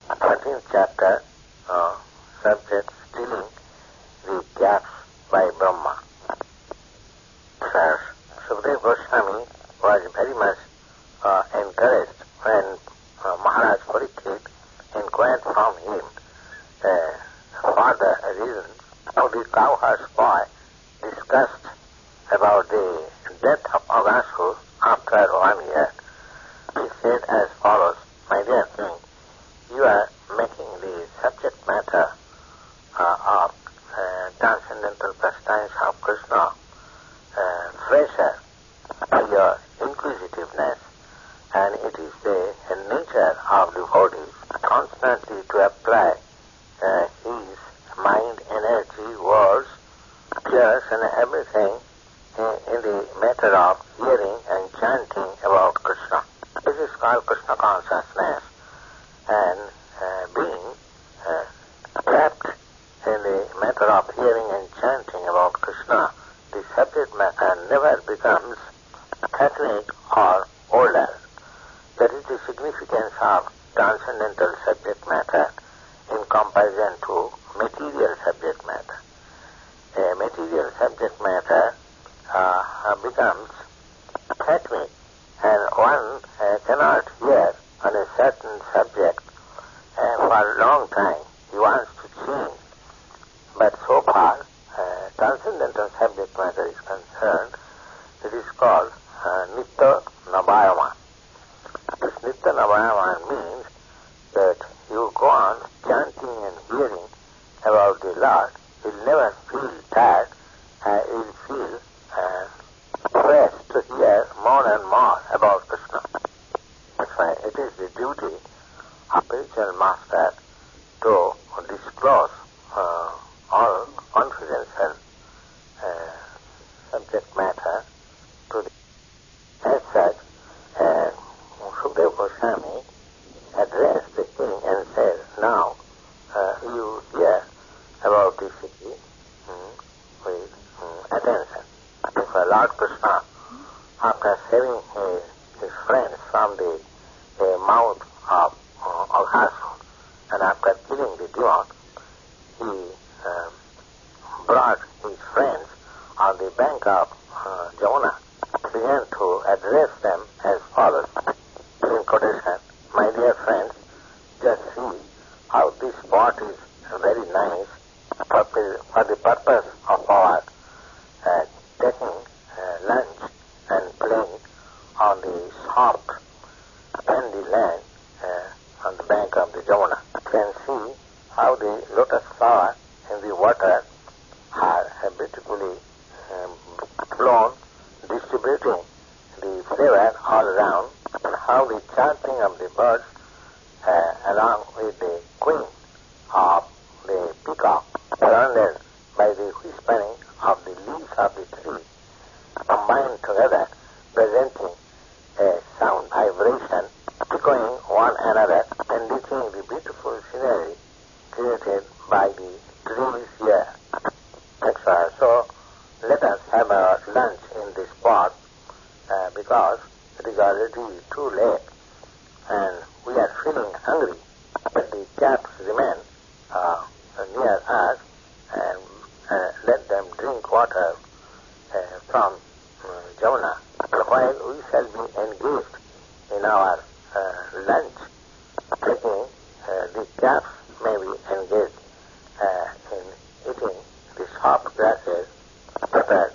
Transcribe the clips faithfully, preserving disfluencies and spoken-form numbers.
thirteenth chapter, uh, subject stealing the caps by Brahma. Sir, Sukadeva Goswami was very much uh, encouraged when uh, Maharaj Parikshit inquired from him uh, for the reasons how the cowherd's boy discussed about the death of Aghasur after one year. He said as follows, "My dear king, you are making the subject matter uh, of uh, transcendental pastimes of Krishna uh, fresher by your inquisitiveness, and it is the nature of devotees constantly to apply uh, his mind, energy, words, tears, and everything in, in the matter of hearing and chanting about Krishna. This is called Krishna consciousness, and uh, being uh, trapped in the matter of hearing and chanting about Krishna, the subject matter never becomes ethnic or older. That is the significance of transcendental subject matter in comparison to material subject matter. A material subject matter uh, becomes ethnic, and one uh, cannot hear on a certain subject uh, for a long time. He wants to change. But so far, uh, transcendental subject matter is concerned, it is called uh, Nitta Nabhayama. This Nitta Nabhayama means that you go on chanting and hearing about the Lord, you'll never feel tired, uh, you'll feel uh, fresh to hear more and more about Krishna. That's why it is the duty of spiritual master to disclose uh, all confidential uh, subject matter to the... As such, uh, Sukadeva Goswami addressed the king and said, now uh, you hear about the city hmm, with hmm, attention. If uh, Lord Krishna, after saving his, his friends from the, the mouth of uh, Aghasur, and after killing the demon, he um, brought his friends on the bank of uh, Jamuna, began to address them as follows. In quotation, "My dear friends, just see how this spot is very nice for, for the purpose of our uh, taking uh, lunch and playing on the soft sandy land uh, on the bank of the Jamuna. You can see how the lotus flower in the water are beautifully um, blown, distributing the flavor all around, and how the chanting of the birds uh, along with the queen of the peacock, surrounded by the whispering of the leaves of the tree, combined together, presenting a sound vibration, echoing one another, and reaching the beautiful scenery created by the trees here, et cetera. So let us have our lunch in this spot uh, because it is already too late and we are feeling hungry. But the caps remain uh, near us, and uh, let them drink water uh, from uh, Jamuna, while we shall be engaged in our uh, lunch, taking uh, the caps may be engaged uh, in eating the soft grasses prepared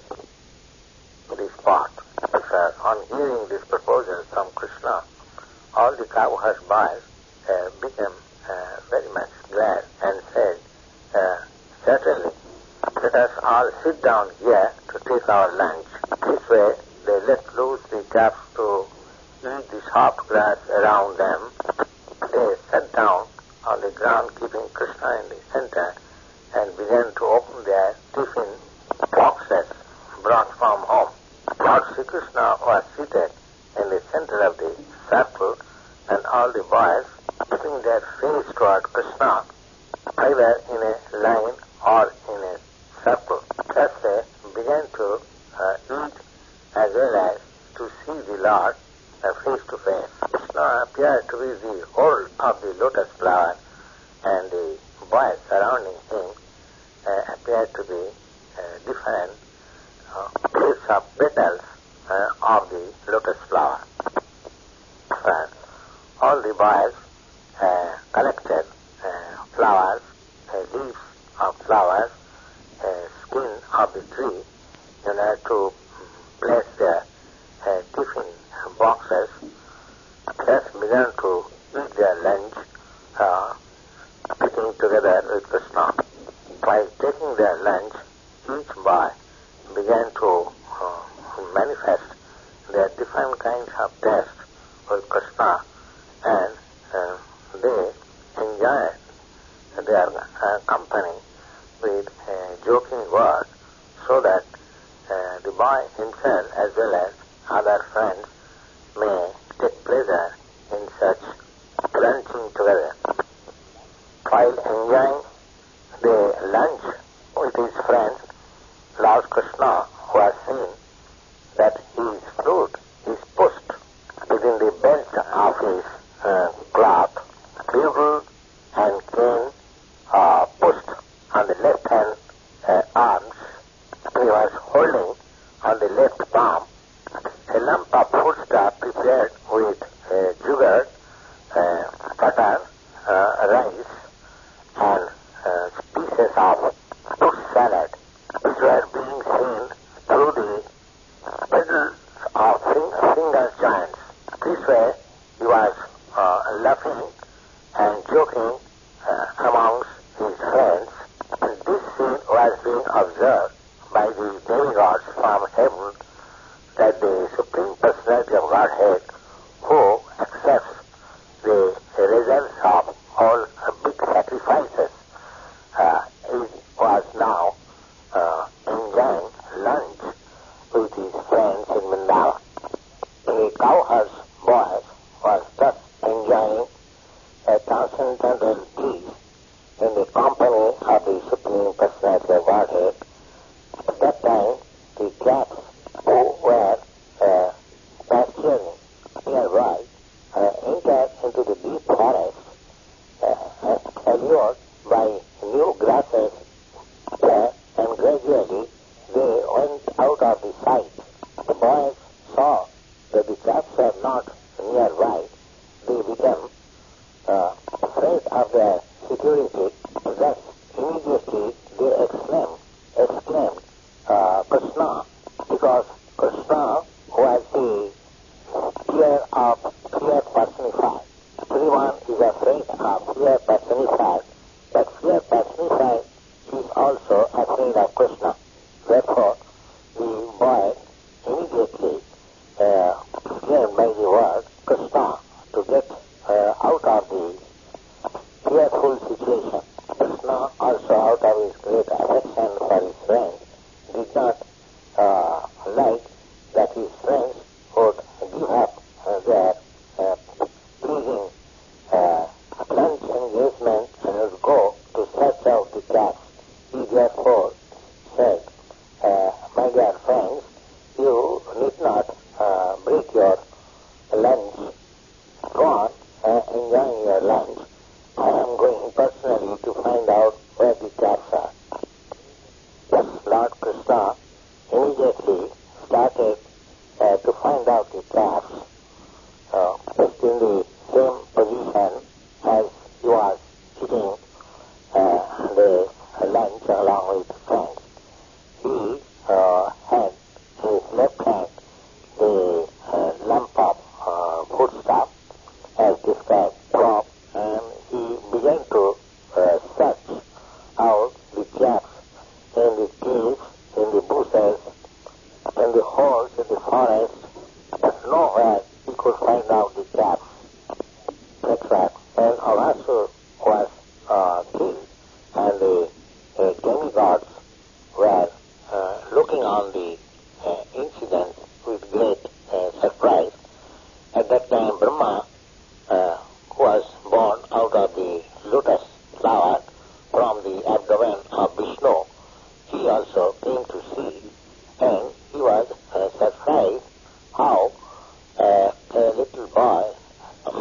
in the spot." Uh, on hearing this proposal from Krishna, all the cowherd boys uh, became uh, very much glad and said, uh, "Certainly, let us all sit down here to take our lunch." This way, they let loose the caps to eat the soft grass around them. They sat down on the ground, keeping Krishna in the center, and began to open their tiffin boxes brought from home. Lord Sri Krishna was seated in the center of the circle, and all the boys, keeping their face toward Krishna, either in a line or in a circle. Thus they began to uh, eat as well as to see the Lord uh, face to face. Krishna Krishna appeared to be the whole of the lotus flower, and the boys surrounding him uh, appeared to be uh, different uh, bits of petals uh, of the lotus flower. Uh, all the boys uh, collected uh, flowers, uh, leaves of flowers, uh, skin of the tree, in order to place their uh, tiffin boxes, just began to eat their lunch, uh, sitting together with Krishna. While taking their lunch, each boy began to uh, manifest their different kinds of taste with Krishna, and uh, they enjoyed their uh, company with uh, joking words, so that uh, the boy himself as well as other friends may take pleasure in such lunching together. While enjoying the lunch with his friends, Lord Krishna was seen that his flute is pushed within the belt of his uh, cloth, bugle and cane uh, pushed on the left hand uh, arms. He was holding on the left palm a lump of foodstuff prepared with uh, sugar, uh, butter, uh, rice, and uh, pieces of fruit salad, which were being seen through the pedals of fing- finger joints. This way he was uh, laughing and joking uh, amongst his friends, and this scene was being observed by the demigods from heaven, that the Supreme Personality of Godhead, who accepts the results of all big sacrifices, uh, is, was now uh, enjoying lunch with his friends in Vrindavan. The cowherd's boy was thus enjoying a transcendental peace in the company of the Supreme Personality of Godhead. At that time, the cats who were uh, pasturing nearby uh, entered into the deep forest, uh, allured by new grasses there, and gradually they went out of the sight. The boys saw that the cats were not nearby. They became uh, afraid of their security. Thus, immediately they exclaimed, exclaimed, uh, Krishna, because Krishna was the fear of fear personified. Everyone is afraid of fear personified, but fear personified is also afraid of Krishna. Therefore, the boy immediately uh, explained by the word Krishna to get uh, out of the fearful situation. Krishna, also out of his great affection for his friends, did not uh, like that his friends would give up uh, their uh, pleasing uh, lunch engagement and would go to search out the cats. He therefore said, uh, my dear friends, you need not uh, break your lunch. Go on uh, enjoying your lunch. I am going personally to find out where the cats are. Thus Lord Krishna immediately started uh, to find out the cats, uh, just in the same position as he was eating uh, the lunch along with friends. He uh, had in his left hand the uh, lump of uh, foodstuff, as described above, and he began to uh, search out the traps in the caves, in the bushes, in the holes in the forest, but nowhere he could find out the traps. The trap. And Avasur was uh, killed, and the uh, demigods were uh, looking on the uh, incident with great uh, surprise. At that time, Brahma, uh, who was born out of the lotus flower from the abdomen of Vishnu, he also came to see, and he was uh, surprised how uh, a little boy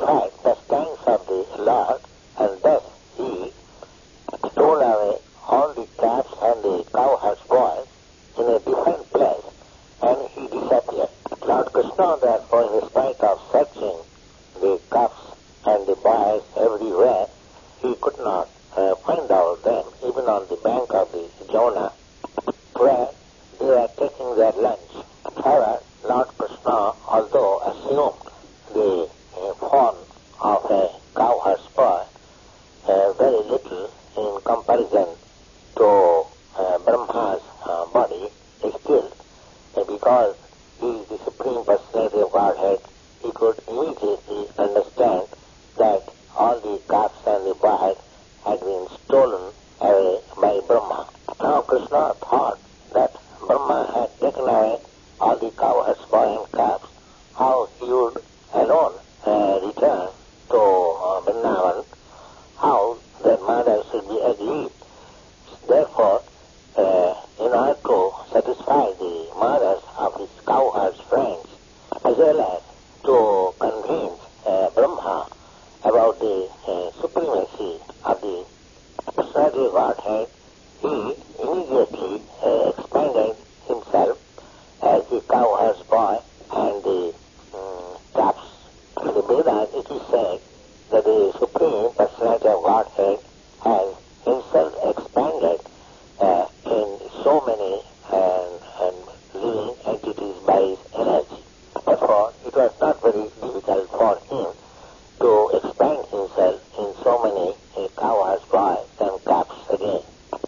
satisfied the strength of the Lord, and thus he stole away all the calves and the cowherd's boys in a different place, and he disappeared. Lord Krishna, therefore, in spite of searching the calves and the boys everywhere, he could not uh, find out them, even on the bank of the Jamuna, where they were taking their lunch. However, Lord Krishna, although assumed the uh, form of a cowherd's boy, uh, very little in comparison to uh, Brahma's uh, body, still, uh, because he is the Supreme Personality of Godhead, he could immediately understand that all the calves and the boys had been stolen away by Brahma. Now Krishna thought that Brahma had taken away all the cowherds, boys and calves, how he would alone uh, return to uh, Vrindavan, how their mother should be aggrieved. Therefore, uh, in order to satisfy the mothers of his cowherds' friends, as well as to convince uh, Brahma about the uh, supremacy of the Personality of Godhead, he immediately uh, expanded himself as the cowherd's boy and the um, calves. In the Vedas, it is said that the Supreme Personality of Godhead has himself expanded uh, in so many uh, and living entities by his energy. Therefore, it was not very difficult for him to expand himself in so many uh, cowherds, boys and calves again.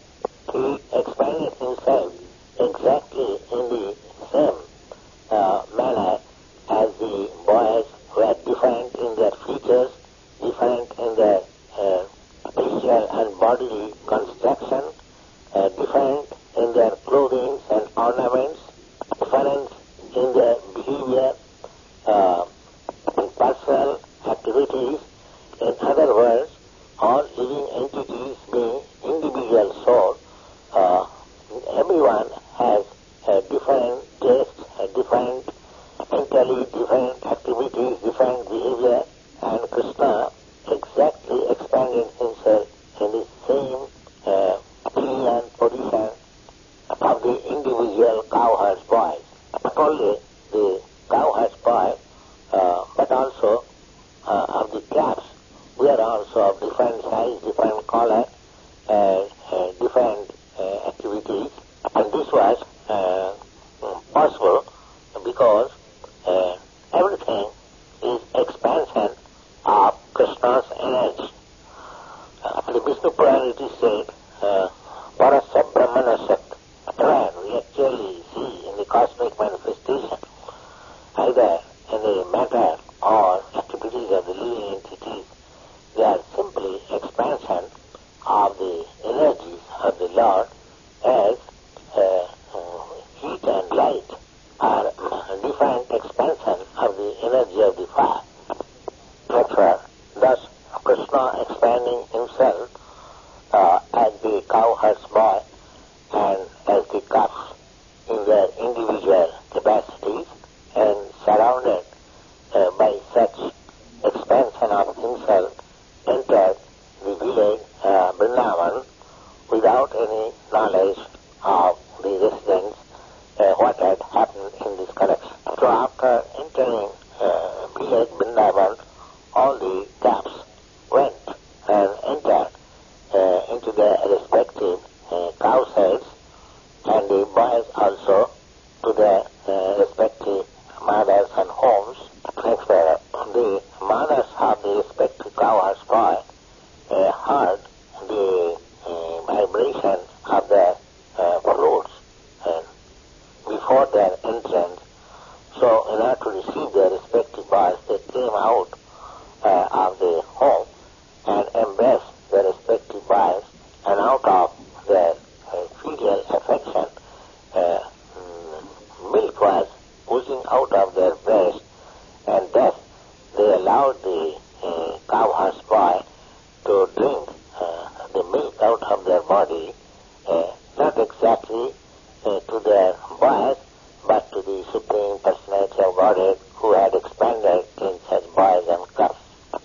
He expanded himself exactly in the same uh, manner as the boys were different in their features, different in their uh, facial and bodily construction, uh, different in their clothing and ornaments, different in their behavior, uh, in personal activities. In other words, all living entities being individual soul, uh, everyone has a different taste, a different mentally, different activities, different behavior, and Krishna exactly expanded himself in the same uh, opinion, position of the individual cowherd's boys. Not only the cowherd's boy, uh, but also uh, of the calves. We are also of different size, different color, uh, uh, different uh, activities, and this was uh, possible because uh, everything is expansion of Krishna's energy. Uh, the Vishnu Purana it is said, uh, Parasya Brahmanasat, where we actually see in the cosmic manifestation, either in the matter or activities of the living entities, they are simply expansion of the energies of the Lord, as uh, heat and light are different expansion of the energy of the fire. Therefore, thus Krishna expanding himself uh, as the cowherd's boy and as the calves in their individual capacities, and surrounded uh, by such expansion of himself, entered the village uh, Vrindavan without any knowledge of the residents uh, what had happened in this connection. So after entering uh, village Vrindavan, all the calves went and entered uh, into their respective uh, cowsheds, and the boys also to their uh, respective mothers and homes. Next, uh, the mothers of the respective cowherds boy uh, heard the uh, vibration of their uh, flutes uh, before their entrance. So, in order to receive their respective boys, they came out uh, of the home and embraced their respective boys, and out of their uh, filial affection, uh, mm, milk was oozing out of their breast, and thus they allowed the uh, cowherd's boy to drink uh, the milk out of their body, uh, not exactly uh, to their boys, but to the Supreme Personality of Godhead who had expanded in such boys and calves.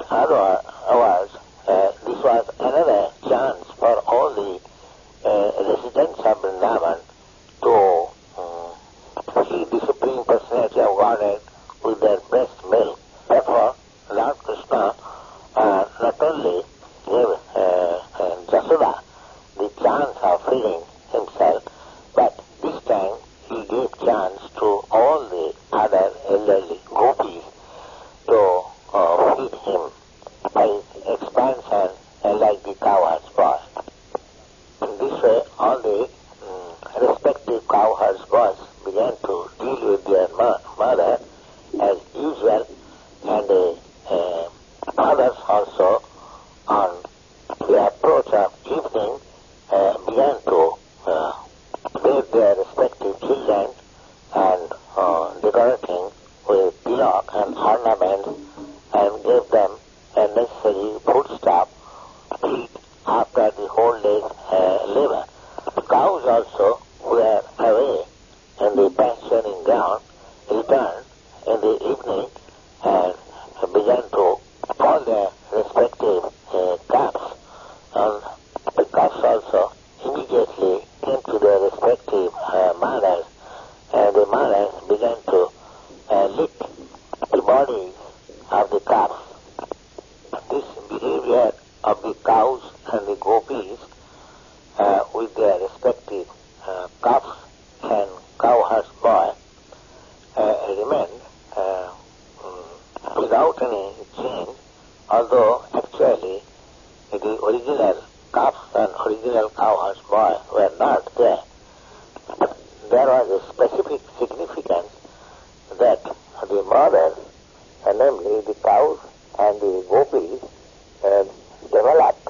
feed him by expansion uh, like the cowherd's boy. In this way, all the um, respective cowherd's boys began to deal with their mo- mother as usual, and the uh, mothers also, on the approach of evening, uh, began to uh, bathe their respective children and uh, decorating with tilak and ornaments, and gave them a necessary foodstuff to eat after the whole day's uh, labor. The cows also were away in the pasturing ground, returned in the evening and began to call their respective uh, calves. And the calves also immediately came to their respective uh, mothers, and the mothers began to uh, lick the bodies of the calves. This behavior of the cows and the gopis uh, with their respective uh, calves and cowherd's boy uh, remained uh, um, without any change, although actually the original calves and original cowherd's boy were not there. But there was a specific significance that the mothers, uh, namely the cows and the gopis, uh, developed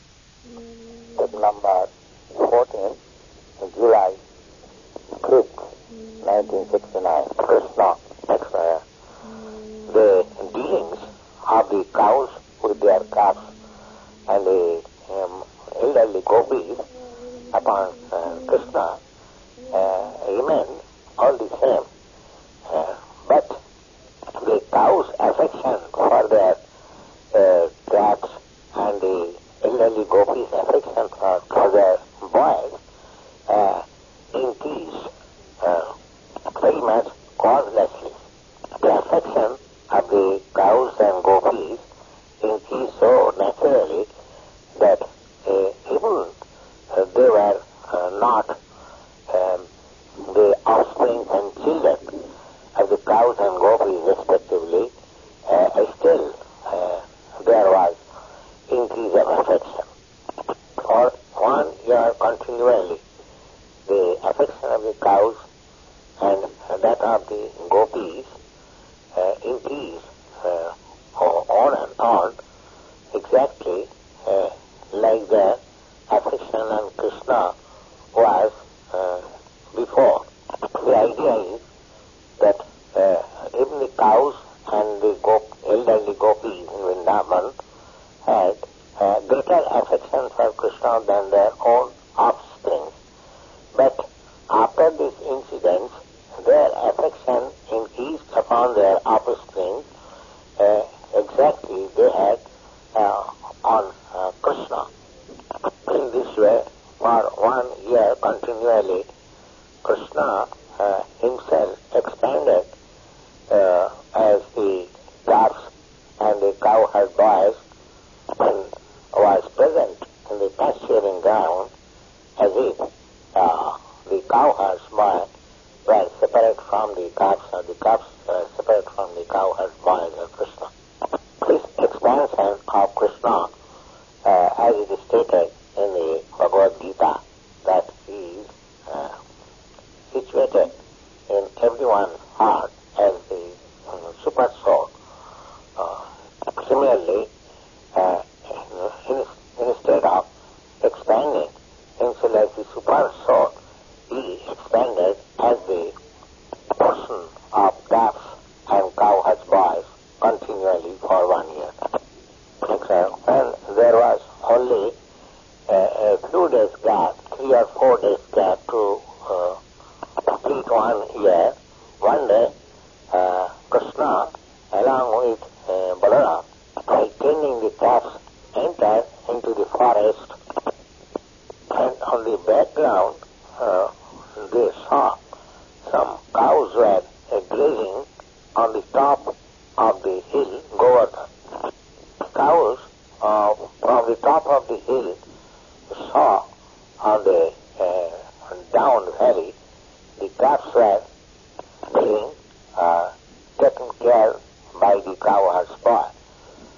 at number fourteen, July fifth, nineteen sixty-nine, Krishna, uh, the dealings of the cows with their calves and the um, elderly gopis upon uh, Krishna uh, remain all the same. Uh, but the cows' affection for their uh, calves and the elderly gopis' affection for, for their boys uh, increased uh, very much causelessly. The affection of the cows and gopis increased so naturally that uh, even uh, they were uh, not um, the offspring and children of the cows and gopis respectively, uh, still uh, there was increase of affection. For one year continually, the affection of the cows and that of the gopis uh, increased uh, on and on, exactly uh, like the affection on Krishna was uh, before. The idea is that uh, even the cows and the gop- elderly gopis in Vrindavan had uh, greater affection for Krishna than their own offspring. But after this incident, their affection increased upon their offspring uh, exactly they had uh, on uh, Krishna. In this way, for one year continually, Krishna uh, himself expanded uh, as the calves and the cowherd boys and was present in the pasturing ground as if uh, the cowherd's boy were separate from the calves or the calves were separate from the cowherd boys of Krishna. This expansion of Krishna, uh, as it is stated in the Bhagavad Gita, that he is uh, situated in everyone's heart as the uh, super soul. Uh, similarly, uh, in, instead of expanding himself as the super soul, he expanded as the person of calves and cowherd's boys continually for one year. When there was only uh, a few days gap, three or four days gap to uh, complete one year, one day uh, Krishna, along with uh, Balaram, by tending the calves, entered into the forest, and on the background uh, they saw some cows were uh, grazing on the top of the hill, Govardhan. Cows uh, from the top of the hill saw on the uh, down valley the calves were being uh, taken care by the cowherd's boy.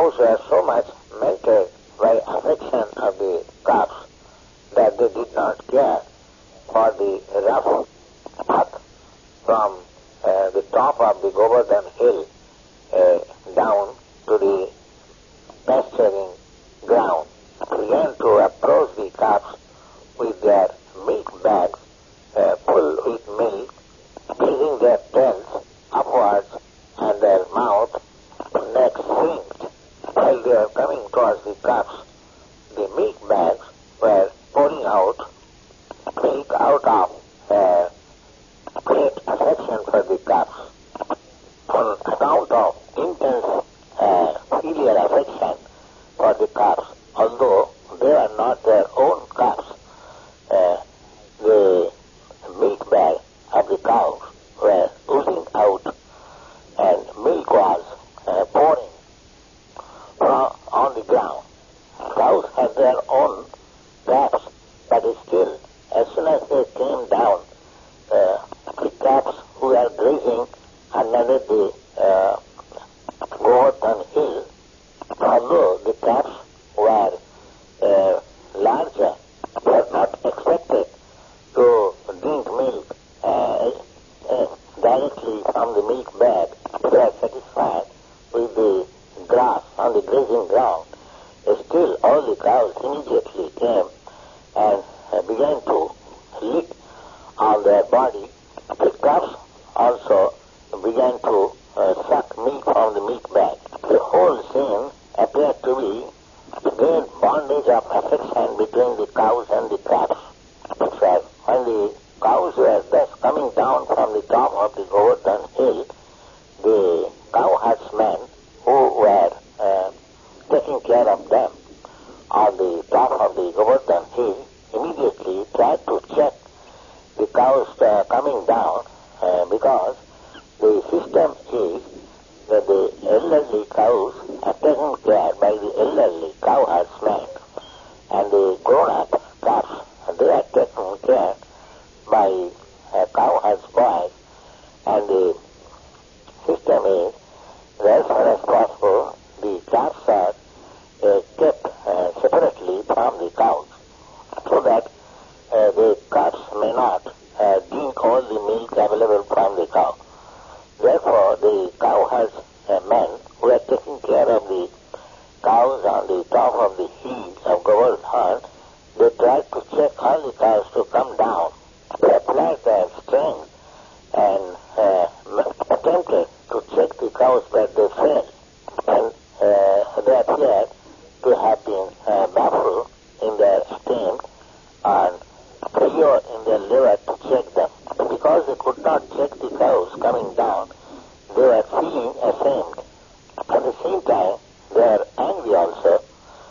cows were so much melted by affection of the calves that they did not care for the rough path from uh, the top of the Govardhan hill uh, down to the pasturing ground. Began to approach the calves with their milk bags uh, full with milk, raising their tails upwards and their mouth, neck synced. While they were coming towards the calves, the milk bags were pouring out milk out of uh, great affection for the calves. On account of intense uh, filial affection for the calves, although they are not their own calves, uh, the milk bag of the cows were oozing out and milk was uh, pouring from, on the ground. Cows had their own calves, but still, as soon as they came down, uh, the calves who were grazing underneath the uh, Govardhan hill, although the calves were uh, larger, were not expected to drink milk uh, uh, directly from the milk bag. They were satisfied with the grass on the grazing ground. Still, all the cows immediately came and uh, began to lick on their body. The calves also began to uh, suck milk from the milk bag. The whole scene appeared to be the great bondage of affection between the cows and the calves. But when the cows were thus coming down from the top of the Govardhan hill, the cow herdsmen who were uh, taking care of them on the top of the Govardhan hill immediately tried to check the cows uh, coming down uh, because the system is that the elderly cows are taken care by the elderly cow herdsmen, and the grown-up calves, they are taken care by uh, cow herds boys, and the system is that as far as possible the calves are uh, kept uh, separately from the cows, so that uh, the calves may not uh, drink all the milk available from the cow. Therefore, the cow herds uh, men who are taking care of the cows on the top of the hill of Govardhan, they tried to check all the cows to come down. They applied their strength and uh, attempted to check the cows, but they failed. And uh, they appeared to have been uh, baffled in their attempt and failure in their liver to check them. Because they could not check the cows coming down, they were feeling ashamed. At the same time, they are angry also.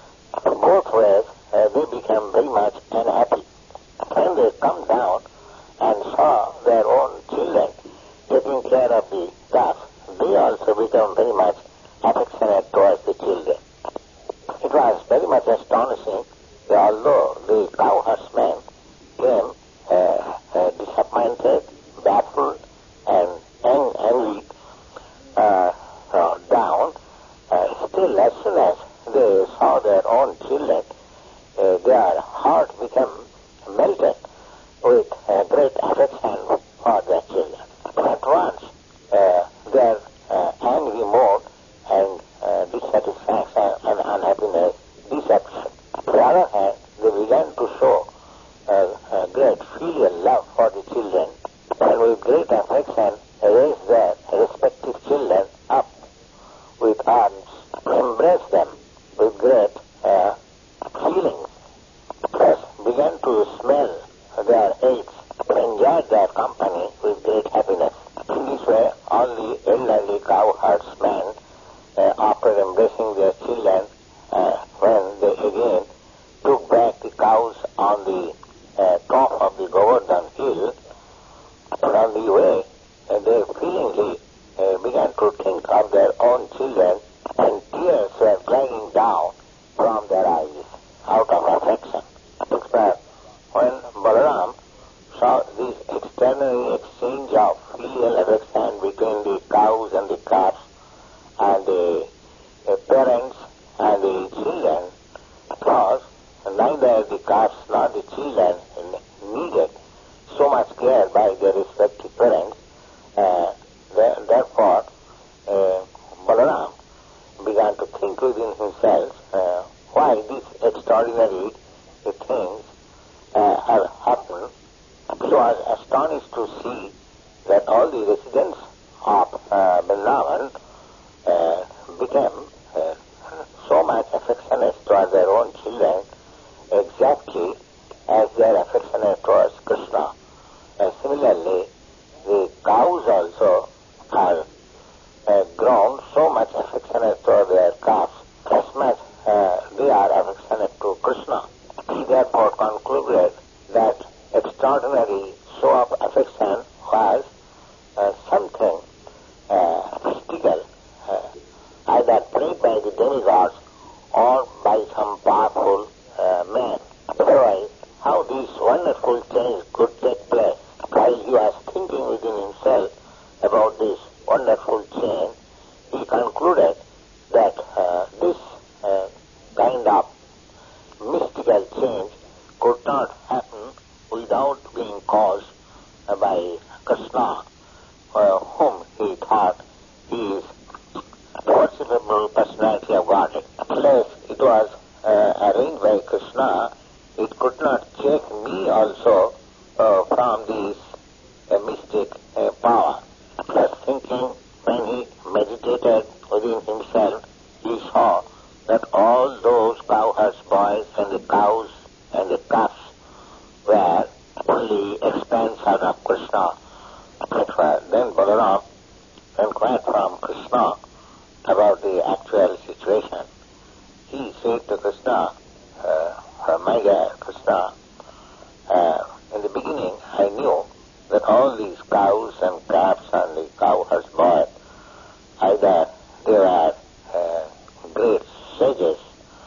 Both ways, uh, they became very much unhappy. When they come down and saw their own children taking care of the calves, they also became very much affectionate towards the children. It was very much astonishing that although the cow herdsmen came uh, uh, disappointed, baffled, and ang- angry uh, uh, down, uh, still as soon as they saw their own children, uh, their heart became melted with uh, great affection for their children. At once, uh, their uh, angry mood and uh, dissatisfaction and unhappiness disappeared. On the other hand, they began to show uh, uh, great filial love for the children, and with great affection raised their respective children up with arms, embraced them with great uh, feelings, thus began to smell their aids, enjoyed their company with great happiness. In this way, all the elderly cow herdsmen, uh, after embracing their children, uh, when they again took back the cows on the uh, top of the Govardhan hill, and on the way, uh, they feelingly uh, began to think of their own children, and tears were draining down from their eyes out of affection. But when Balaram saw this extraordinary exchange of filial affection between the cows and the calves, and the, the affectionate to their calves as much uh, they are affectionate to Krishna. He therefore concluded that extraordinary show of affection was uh, something uh, mystical, uh, either played by the demigods or by some powerful uh, man. Otherwise, how this wonderful change could take place? While he was thinking within himself about this wonderful change, he concluded that uh, this uh, kind of mystical change could not happen without being caused uh, by Krishna, uh, whom he thought is the worshipable personality of Godhead. Unless it was uh, arranged by Krishna, it could not check me also uh, from this uh, mystic uh, power. Just thinking, when he meditated within himself, he saw that all those cowherds boys and the cows and the calves were only expansion of Krishna. Then Balaram inquired from Krishna about the actual situation. He said to Krishna, uh, my dear Krishna, uh, in the beginning I knew that all these cows and calves and the cowherds boys, either they were uh, great sages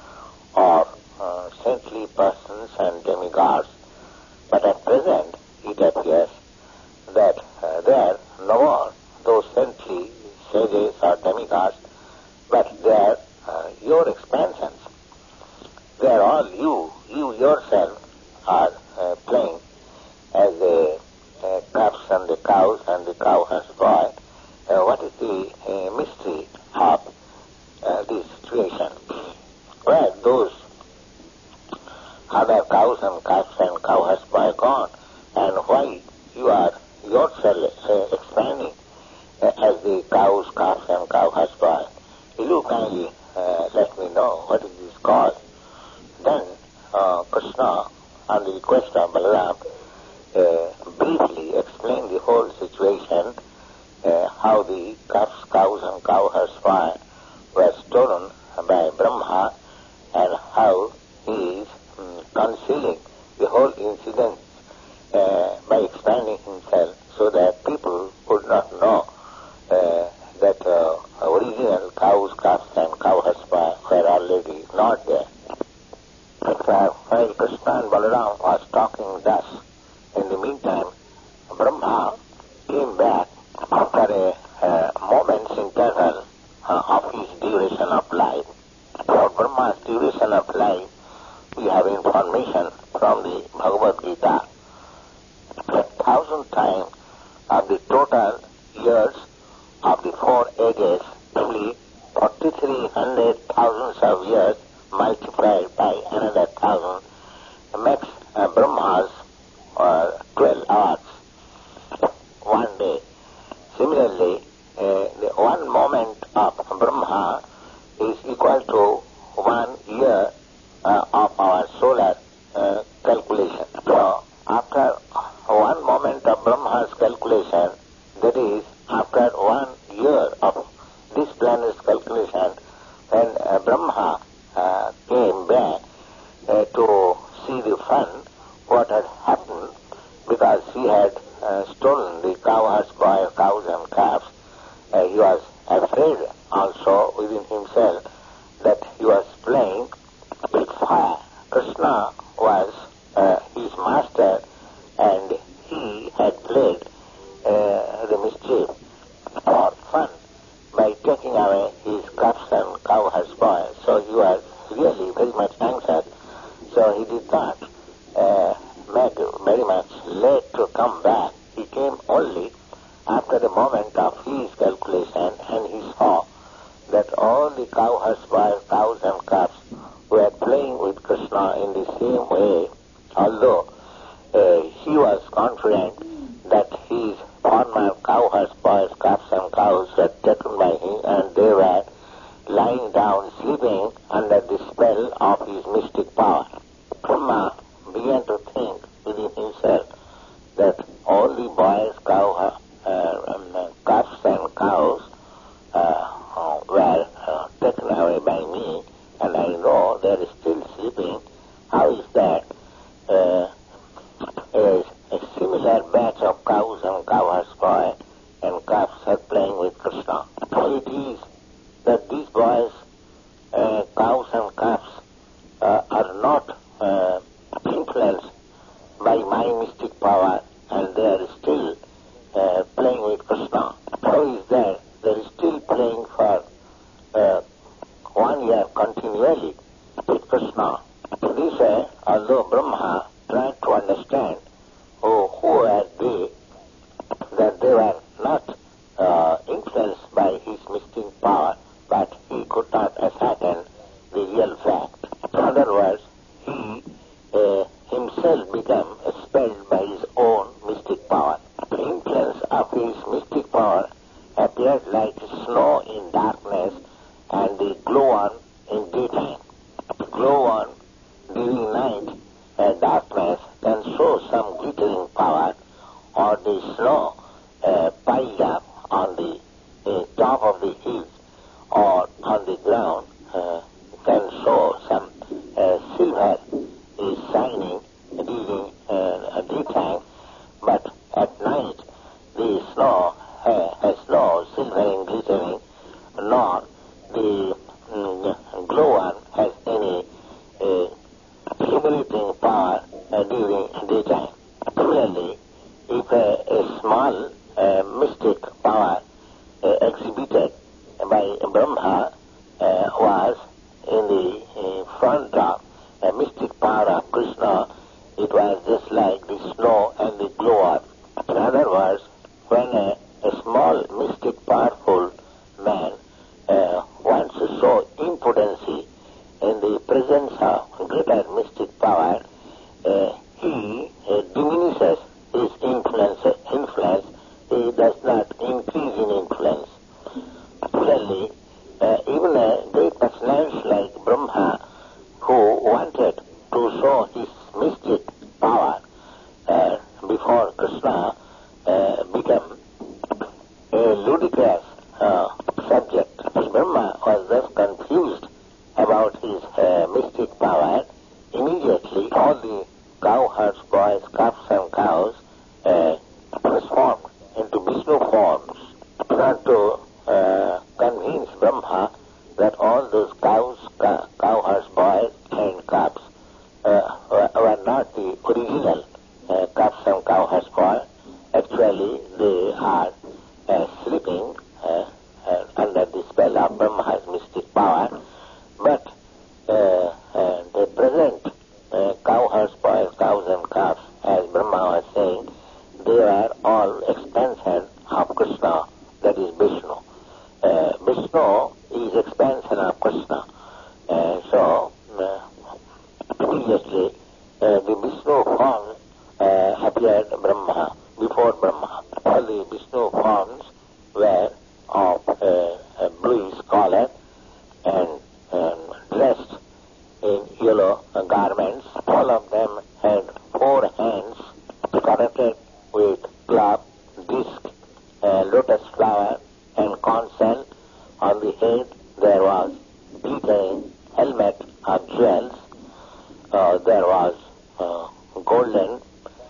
or uh, saintly persons and demigods, but at present it appears that uh, they are no more those saintly sages or demigods, but they are uh, your expansions. They are all you. You yourself are uh, playing as the uh, calves and the cows and the cowherds boy. Uh, what is the uh, mystery of uh, this situation? Where those other cows and calves and cowherds boy gone, and why you are yourself uh, expanding uh, as the cows, calves and cowherds boy? Will you kindly uh, let me know what is this cause? Then uh, Krishna, on the request of Balaram, uh, briefly explained the whole situation, uh, how the calves, cows and cowherds were stolen by Brahma, and how he is um, concealing the whole incident uh, by expanding himself so that people would not know uh, that uh, original cows, calves and cowherds were already not there. But uh, while Krishna and Balaram was talking thus, in the meantime, Brahma came back after a uh, moment's interval uh, of his duration of life. For Brahma's duration of life, we have information from the Bhagavad Gita. A thousand times of the total years of the four ages, only forty-three hundred thousands of years multiplied by another thousand makes uh, Brahma's uh, twelve hours one day. Similarly, uh, the one moment of Brahma is equal to one year uh, of our solar uh, calculation. So, after one moment of Brahma's calculation, that is, after one year of this planet's calculation, when uh, Brahma uh, came back uh, to see the fun, what had happened, because he had uh, stolen the cowherds, boy, cows and calves, uh, he was afraid also within himself that he was playing with fire. Krishna was uh, his master, and he had played uh, the mischief for fun by taking away his calves and cowherds boy. So he was really very much anxious. So he did not uh, make very much late to come back. He came only after the moment of his calculation, and he saw that all the cowherds boys, cows and calves were playing with Krishna in the same way, although uh, he was confident that his former cowherds, boys, calves and cows were taken by him, and they were lying down, sleeping under the spell of his mystic power. Brahma began to think within himself that all the boys, cow, uh, um, calves and cows uh, uh, were uh, really with Krishna. This way, although Brahma tried to understand oh, who were they, that they were not uh, influenced by his mystic power, but he could not ascertain the real fact. In other words, he uh, himself became expelled by his own mystic power. The influence of his mystic power appeared like snow in darkness and the glow on in daytime. The glow on during night and darkness can show some glittering power, or the snow uh, piled up on the uh, top of the hills or on the ground uh, can show some uh, silver is shining during uh, daytime, but at night the snow uh, has no silvering glittering, nor the mm, glow on has any uh, illuminating power uh, during daytime. Similarly, if a, a small uh, mystic power uh, exhibited by Brahma uh, was in the uh, front of a mystic power of Krishna, it was just like the snow and the glow on. In other words, when a, a small mystic powerful man uh, wants to show impotency in the presence of greater mystic power, uh, he uh, diminishes his influence, influence. He does not increase in influence. Similarly, uh, even a great personality like Brahma, who wanted to show his mystic power uh, before Krishna, uh, became a ludicrous uh, subject. Brahma was thus confused about his uh, mystic power. Immediately, all the cowherds, boys, calves and cows uh, transformed into Vishnu forms, not to uh, convince Brahma that all those cows, cow, cowherds, boys and calves uh, were, were not the original uh, calves and cowherds boys. Actually, they are uh, sleeping uh, uh, under the spell of Brahma's mystic power, but uh, uh, they present uh, cowherds, boys, cows and calves, as Brahma was saying, they are all expansion of Krishna, that is Vishnu. Uh, Vishnu is expansion of Krishna. Uh, so, uh, previously, uh, the Vishnu form uh, appeared Brahma, before Brahma. All the Vishnu forms were of uh, a bluish color and um, dressed in yellow uh, garments. All of them had four hands decorated with club, disc, uh, lotus flower, and conch shell. On the head there was glittering helmet of jewels. Uh, there was uh, golden,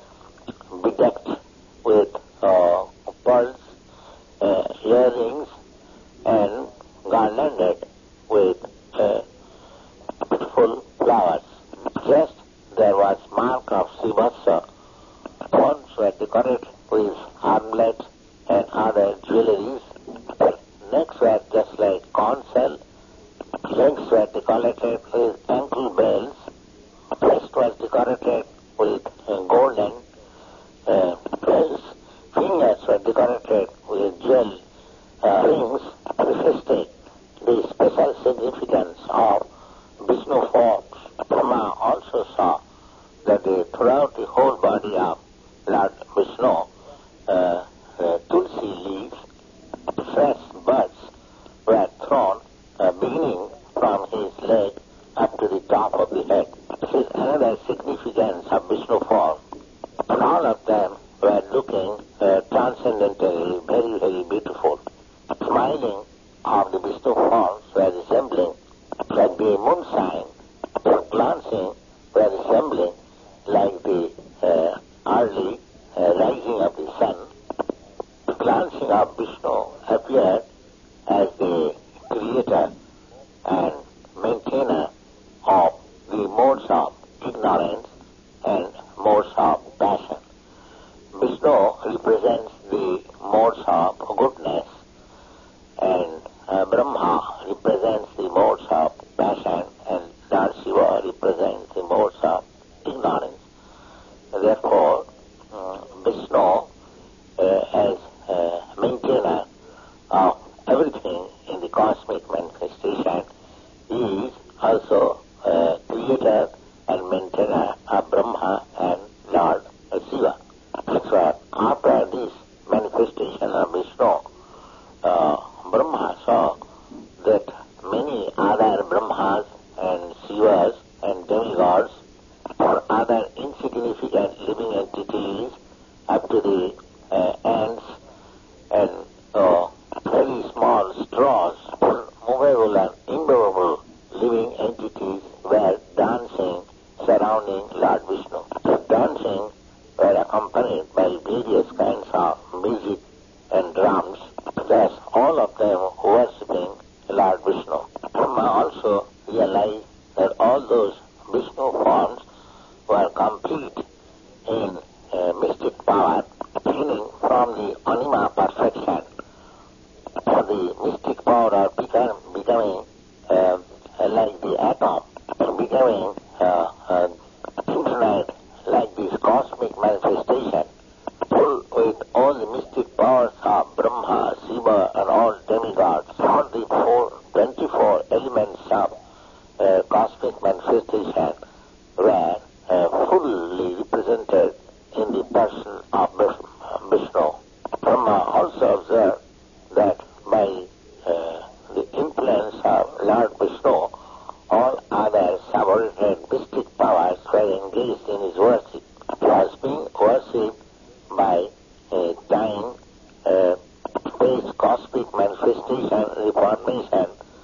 bedecked with uh, pearls, uh, earrings, and garlanded with uh, beautiful flowers. Just there was mark of Srivastava. Horns were decorated with armlets and other jewelries. Necks were just like conch shell. Legs were decorated with ankle bells. Breast was decorated with uh, golden uh, bells. Fingers were decorated with jewel uh, rings, reflecting the special significance of Vishnu forms. Brahma also saw that the, throughout the whole body of Lord Vishnu, uh, uh, tulsi leaves, fresh buds were thrown, uh, beginning from his leg up to the top of the head. This is another significance of Vishnu form. And all of them were looking uh, transcendentally very, very beautiful. Smiling of the Vishnu forms were resembling like the moonshine. Glancing were resembling like the uh, early uh, rising of the sun. The glancing of Vishnu appeared as the creator and maintainer of the modes of ignorance and modes of passion. Vishnu represents the modes of goodness, and uh, Brahma represents the modes of passion also uh, creator and maintainer of Brahma and Lord Shiva. So after this manifestation of Vishnu, uh, Brahma saw that many other Brahmas and Shivas and demigods or other insignificant living entities up to the uh, ants and uh, very small straws, movable and immovable living entities were dancing surrounding Lord Vishnu. The dancing were accompanied by various kinds of music and drums, thus all of them worshipping Lord Vishnu. Brahma also realized that all those Vishnu forms were complete in uh, mystic power, beginning from the anima perfection. The mystic power of become, becoming uh, like the atom, becoming uh, uh, infinite like this cosmic manifestation, full with all the mystic powers of Brahma, Shiva and all demigods, all the four, twenty-four elements of uh, cosmic manifestation were uh, fully represented in the person of Vishnu. Brahma also observed that by uh, the influence of Lord Vishnu, all other subordinate mystic powers were engaged in his worship. He was being worshipped by uh, time, uh, space, cosmic manifestation, reformation,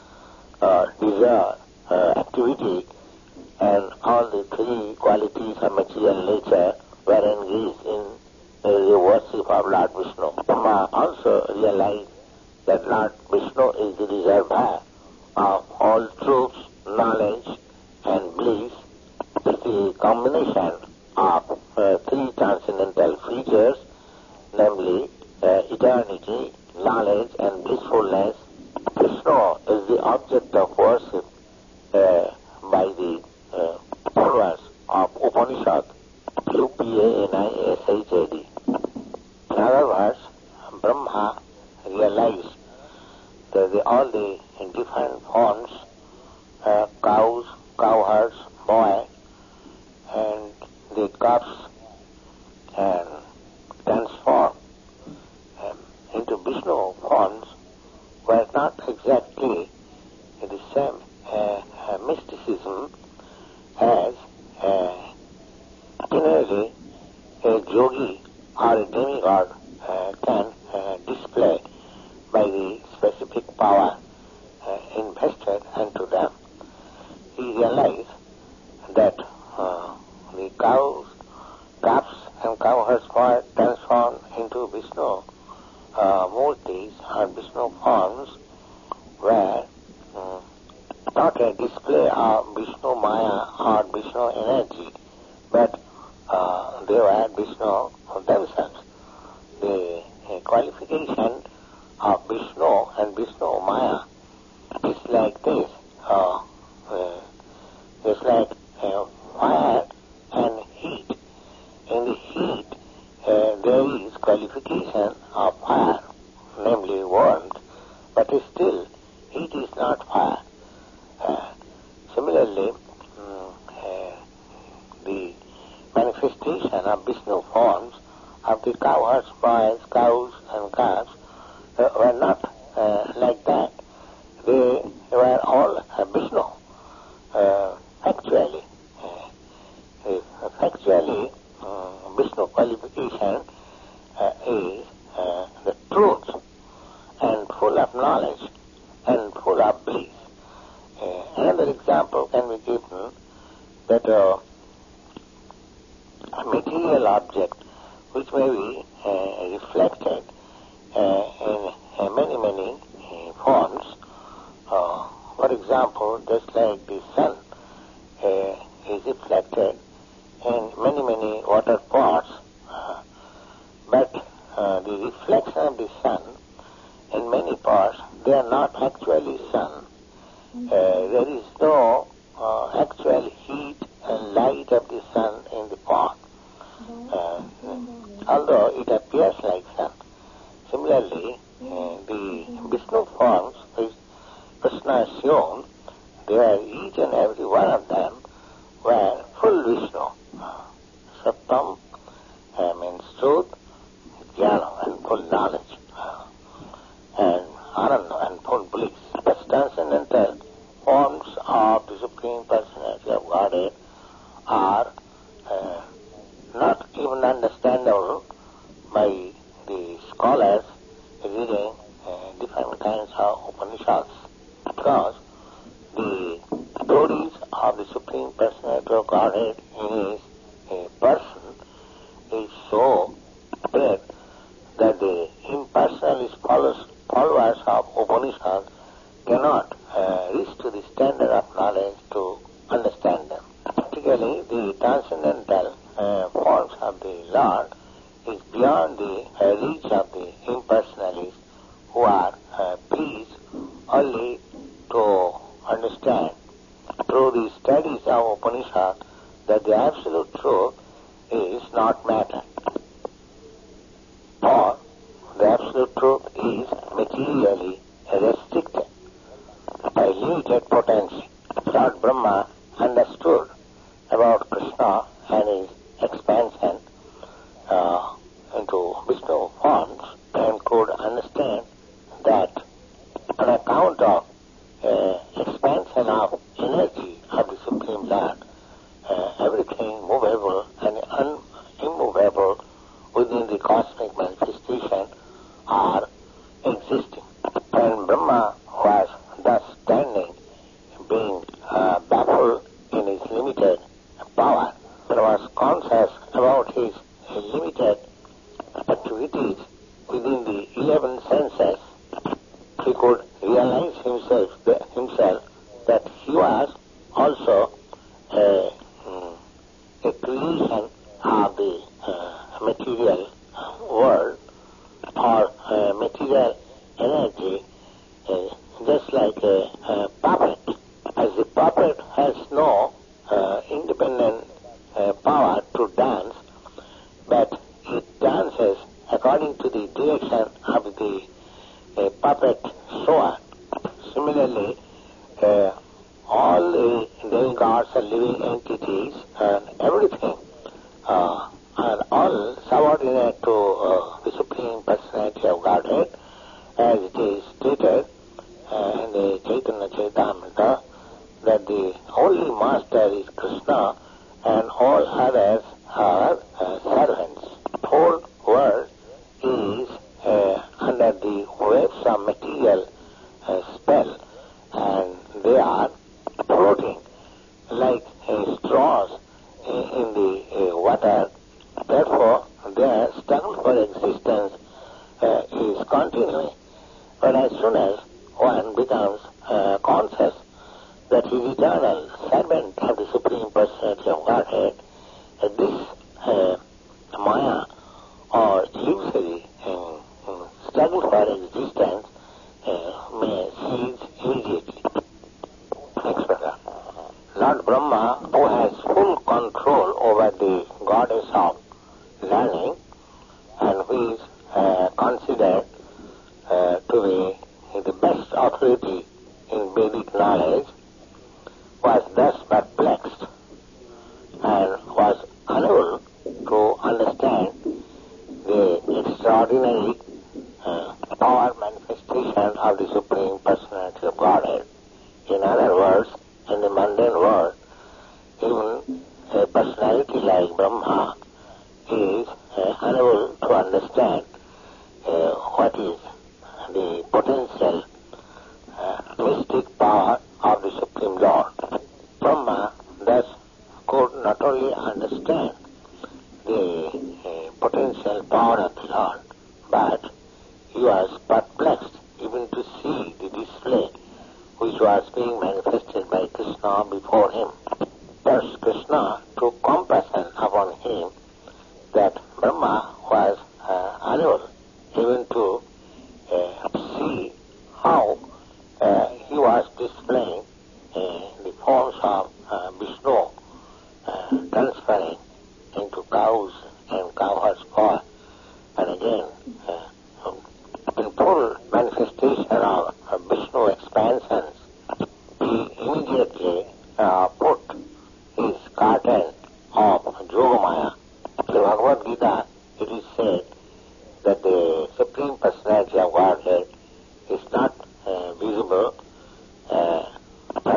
uh, desire, uh, activity, and all the three qualities of material nature were engaged in uh, the worship of Lord Vishnu. Brahma also realized that Lord Vishnu is the reservoir of all truths, knowledge, and bliss. It's the combination of uh, three transcendental features, namely uh, eternity, knowledge, and blissfulness. Vishnu is the object of worship uh, by the uh, followers of Upanishad, U P A N I S H A D. In other words, Brahma realized that the, all the different forms, uh, cows, cowherds, boy, and the calves, and transformed um, into Vishnu forms were not exactly the same uh, uh, mysticism as uh, generally a yogi or a demigod uh, can uh, display by the specific power uh, invested into them. He realized that uh, the cows, calves and cowherds were transformed into Vishnu uh, murtis or Vishnu forms were um, not a display of Vishnu Maya or Vishnu energy, but uh, they were Vishnu themselves. The uh, qualification of Vishnu and Vishnu Maya is like this. Uh, uh, it's like uh, fire and heat. In the heat, uh, there is qualification of fire, namely warmth, but still heat is not fire. Uh, similarly, um, uh, the manifestation of Vishnu forms of the cowherds, boys, cows and calves uh, were not uh, like that. They were all uh, Vishnu. Uh, actually, uh, actually, uh, Vishnu qualification uh, is uh, the truth and full of knowledge and full of bliss. Uh, another example can be given that uh, a material object which may be uh, reflected uh, in uh, many, many uh, forms. Uh, for example, just like the sun uh, is reflected in many, many water pots, uh, but uh, the reflection of the sun in many pots, they are not actually sun. Uh, there is no uh, actual heat and light of the sun in the pot, uh, although it appears like sun. Similarly, uh, the Vishnu forms which Krishna has shown, there each and every one of them were full Vishnu. Sattam uh, means truth, jnana and full knowledge, uh, and ananda and full bliss. But transcendental forms of the Supreme Personality of Godhead are uh, not even understandable by the scholars reading uh, different kinds of Upanishads, because the stories of the Supreme Personality of Godhead is a person is so great that the impersonalist followers, followers of Upanishads cannot uh, reach to the standard of knowledge to understand them. Particularly the transcendental uh, forms of the Lord is beyond the uh, reach of the impersonalists, who are uh, pleased only to understand through the studies of Upanishad that the absolute truth is not matter. Or the absolute truth is materially restricted by limited potency. Lord Brahma understood about Krishna and his expansion uh, into Vishnu forms, and could understand that on account of uh, expansion of energy of the Supreme Lord, uh, everything movable and un- immovable within the cosmic manifestation are existing. When Brahma was thus standing, being uh, baffled in his limited power, but was conscious about his limited activities within the eleven senses, he could realize himself, himself that he was also a, a creation of the uh, material world, or uh, material energy, uh, just like a, a puppet. As the puppet has no uh, independent uh, power to dance, but it dances according to the direction of the uh, puppet shower. Similarly, uh, all the demigods and living entities and everything uh, are all subordinate to uh, the Supreme Personality of Godhead, as it is stated uh, in the Chaitanya Charitamrita that the only master is Krishna and all others are uh, servants. The whole world is uh, under the waves of material uh, spell, and they are floating like uh, straws in, in the uh, water. Therefore, their struggle for existence uh, is continuing. But as soon as one becomes uh, conscious that he is eternal servant of the Supreme Personality of Godhead, uh, this uh, Maya or illusory uh, uh, struggle for existence uh, may cease immediately. Next paragraph. Lord Brahma, who has full control over the goddess of learning and who is uh, considered uh, to be the best authority in Vedic knowledge, was thus perplexed and was unable to understand the extraordinary uh, power manifestation of the Supreme Personality of Godhead. In other words, in the mundane world, even a personality like Brahma is uh, unable to understand uh, what is the potential uh, mystic power of the Supreme Lord. Brahma thus could not only understand the uh, potential power of the Lord, but he was perplexed even to see the display which was being manifested by Krishna before him. Thus Krishna took compassion upon him that Brahma was uh, unable even to uh, see how uh, he was displaying uh, the forms of uh, Vishnu uh, transferring into cows and cowherds' paw, and again uh, in full manifestation of uh, Vishnu expansions, he immediately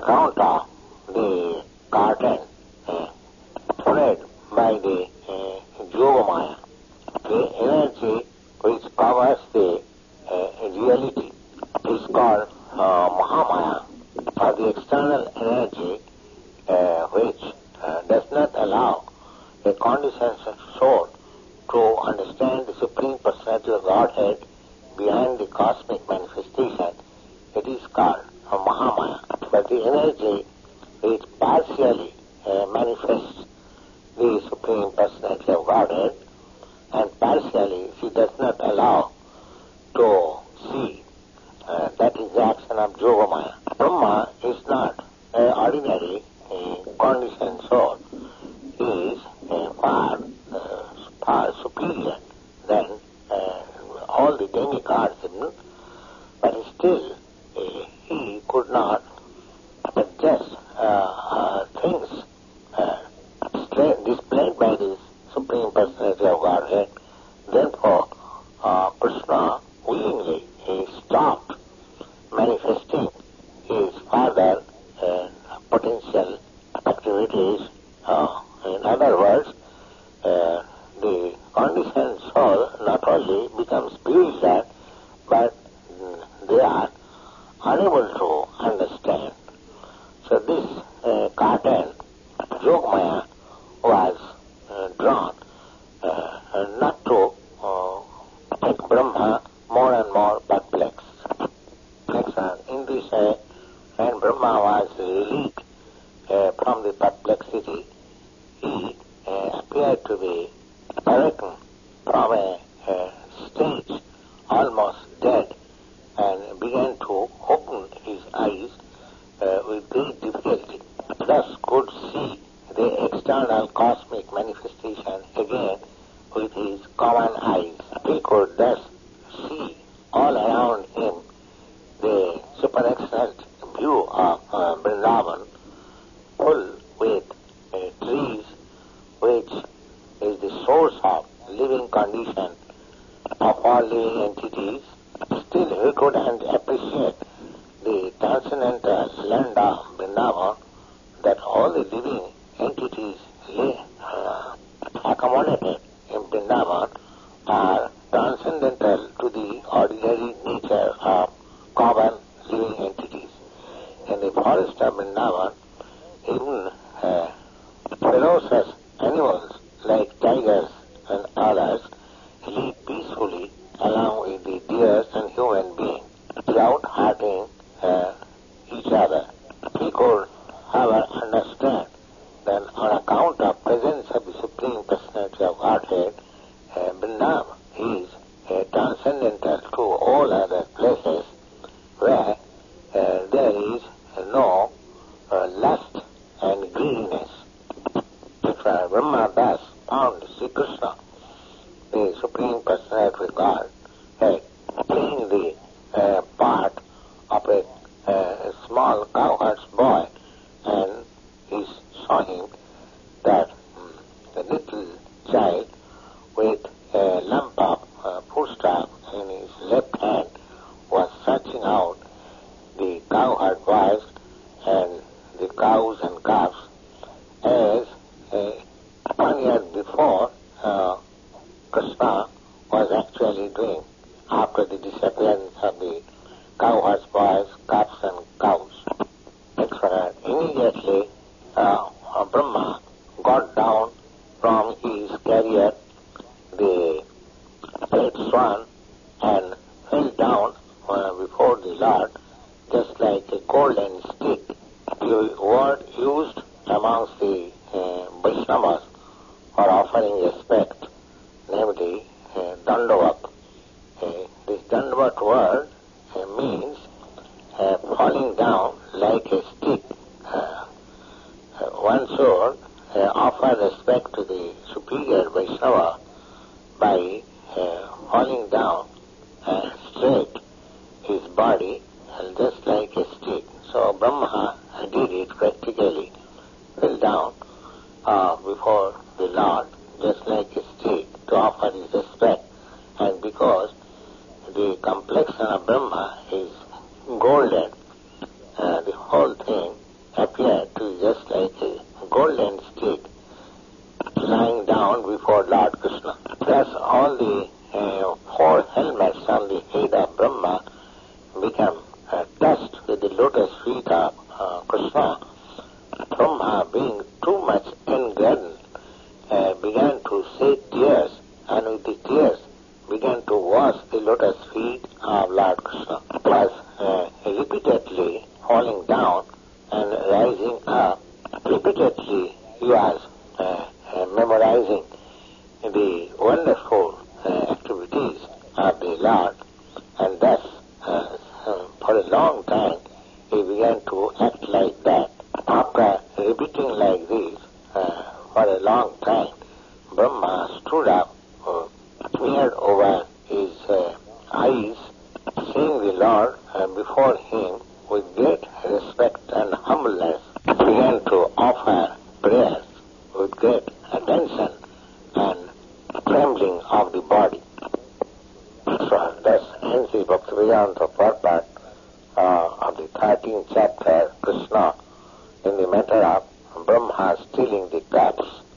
account of the curtain uh, spread by the uh, Yogamaya, the energy which covers the uh, reality is called uh, Mahamaya, or the external energy uh, which uh, does not allow a conditioned soul to understand the Supreme Personality of Godhead behind the cosmic manifestation. It is called uh, Mahamaya. But the energy which partially uh, manifests the Supreme Personality of Godhead, and partially she does not allow to see. Uh, that is the action of Yogamaya. Brahma is not an ordinary uh, conditioned soul. He is uh, far, uh, far superior than uh, all the demigods, but still uh, he could not adjust uh, uh, things uh, displayed by the Supreme Personality of Godhead. Therefore, uh, Krishna willingly he stopped manifesting his further uh, potential activities. Uh, in other words, uh, the conditioned soul not only becomes spiritual, but mm, they are unable to understand. So this uh, curtain, Yogamaya, was uh, drawn uh, not to uh, make Brahma more and more perplexed. In this uh, when Brahma was relieved uh, from the perplexity, he uh, appeared to be awakened from a, a stage almost dead and began to open his eyes uh, with great difficulty. Thus could see the external cosmic manifestation again with his common eyes. He could thus see all around him the super excellent view of uh, Vrindavan, full with uh, trees, which is the source of living condition of all living entities. Still, he could appreciate the transcendental splendor of Vrindavan, that all the living entities live, uh, accommodated in Vrindavan are transcendental to the ordinary nature of common living entities. In the forest of Vrindavan, even uh, ferocious animals like tigers and others live peacefully along with the deers and human beings without hurting uh, each other. We could, however, understand that on account of presence of the Supreme Personality of Godhead, uh, Vrindavan is uh, transcendental to all other places where uh, there is uh, no uh, lust and greediness. If uh, Brahma thus found Sri Krishna, the Supreme Personality of God, uh, playing the uh, part of a, uh, a small cowherd's boy, and he saw him that um, the little child with a lump of uh, foodstuff in his left hand was searching out the cowherd boys and the cows and calves, as uh, one year before uh, Krishna was actually doing after the disappearance of the cowherd's boys, calves and cows. Immediately uh, Brahma got down from his carrier, the great swan, and fell down uh, before the Lord just like a golden stick. The word used amongst the uh, Vaishnavas for offering respect, namely uh, Dandavat. Uh, this Dandavat word uh, means uh, falling down like a stick. Uh, uh, one should uh, offer respect to the superior Vaishnava by uh, falling down uh, straight his body uh, just like a stick. So Brahma did it practically, fell down uh, before the Lord just like a stick to offer his respect. And because the complexion of Brahma is golden, uh, the whole thing appeared to be just like a golden steed lying down before Lord Krishna. Thus all the uh, four helmets on the head of Brahma become uh, dust with the lotus feet of uh, Krishna. Brahma, being too much engaddened, uh, began to shed tears, and with the tears began to wash the lotus feet of Lord Krishna. Thus, uh, repeatedly falling down and rising up, repeatedly he was uh, uh, memorizing the wonderful uh, activities of the Lord, and thus uh, uh, for a long time he began to act like that. After repeating like this uh, for a long time, Brahma stood up, uh, smeared over his uh, eyes, seeing the Lord uh, before him with great respect and humbleness, began to offer prayers with great attention and trembling of the body. So thus ends the Bhaktivedanta Prabhupada uh, of the thirteenth chapter, Krishna, in the matter of Brahma stealing the cups